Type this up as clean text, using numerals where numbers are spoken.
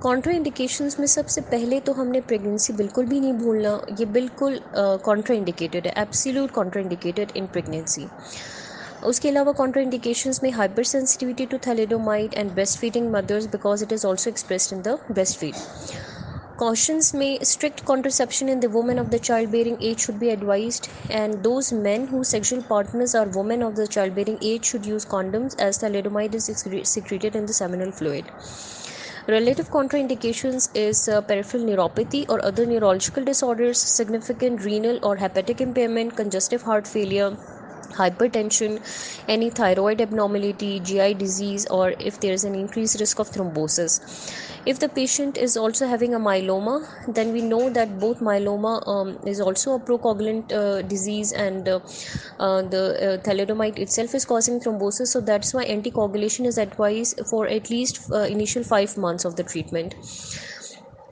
Contraindications में सबसे पहले तो हमने प्रेगनेंसी बिल्कुल भी नहीं भूलना, ये बिल्कुल कॉन्ट्राइंडिकेटेड है, एब्सोल्यूट कॉन्ट्राइंडिकेटेड इन प्रेगनेंसी। उसके अलावा कॉन्ट्राइंडिकेशंस में hypersensitivity to thalidomide and breast feeding mothers because it is also expressed in the breast feed. Cautions में strict contraception in the women of the childbearing age should be advised, and those men whose sexual partners are women of the childbearing age should use condoms as thalidomide is secreted in the seminal fluid. Relative contraindications is peripheral neuropathy or other neurological disorders, significant renal or hepatic impairment, congestive heart failure, hypertension, any thyroid abnormality, GI disease, or if there is an increased risk of thrombosis. If the patient is also having a myeloma, then we know that both myeloma is also a procoagulant disease, and the thalidomide itself is causing thrombosis, so that's why anticoagulation is advised for at least initial 5 months of the treatment.